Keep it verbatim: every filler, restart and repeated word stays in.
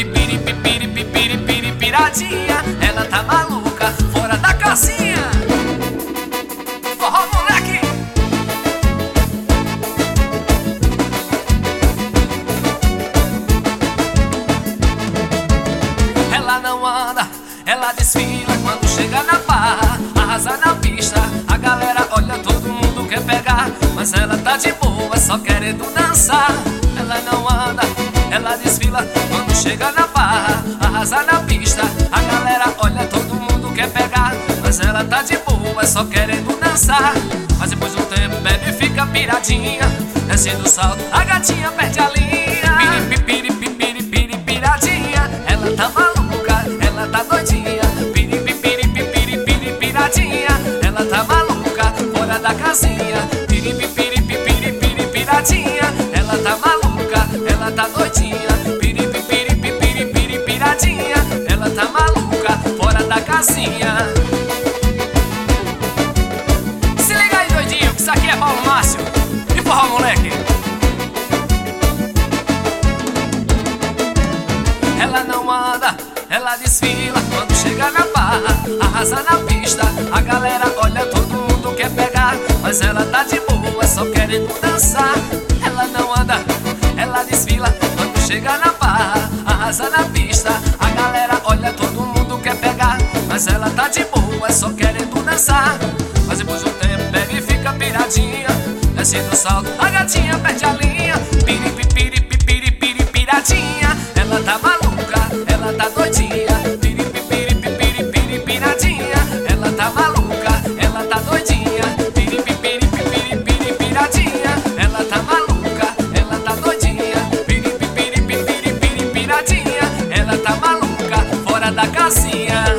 Pipiri, pipiri, pipiri, pipiri, piradinha. Ela tá maluca, fora da casinha. Forró, moleque! Ela não anda, ela desfila quando chega na barra, arrasa na pista. A galera olha, todo mundo quer pegar, mas ela tá de boa, só querendo dançar. Ela não anda, ela desfila quando chega na barra, arrasa na pista. A galera olha, todo mundo quer pegar, mas ela tá de boa, só querendo dançar. Mas depois de um tempo bebe e fica piradinha, descendo o salto, a gatinha perde a linha. Pipiri, pipiri, pipiri, piradinha. Ela tá maluca, ela tá doidinha. Piri, pipiri, pipiri, pipiri, piradinha. Ela tá maluca, fora da casinha. Piri, pipiri, pipiri, pipiri, piradinha. Ela tá maluca, ela tá doidinha. Piri, pipiri, pipiri, pipiri, piradinha. Ela tá maluca, fora da casinha. Se liga aí, doidinho, que isso aqui é Paulo Márcio e forró, moleque. Ela não anda, ela desfila quando chega na barra, arrasa na pista. A galera olha, todo mundo quer pegar, mas ela tá de boa, só querendo dançar. Ela não anda, ela desfila quando chega na barra, arrasa na pista. A galera olha, todo mundo quer pegar, mas ela tá de boa, só querendo dançar. Mas depois de um tempo bebe e fica piradinha, descendo o salto, a gatinha perde a linha. Piri, pipiri, pipiri, pipiri, piradinha. Ela tá maluca, ela tá doidinha. Piri, pipiri, pipiri, pipiri, piradinha. Ela tá maluca, ela tá doidinha. Piri, pipiri, pipiri, pipiri, piradinha. Ela tá maluca, ela tá doidinha. Piri, pipiri, pipiri, pipiri, piradinha. Ela tá maluca, fora da casinha.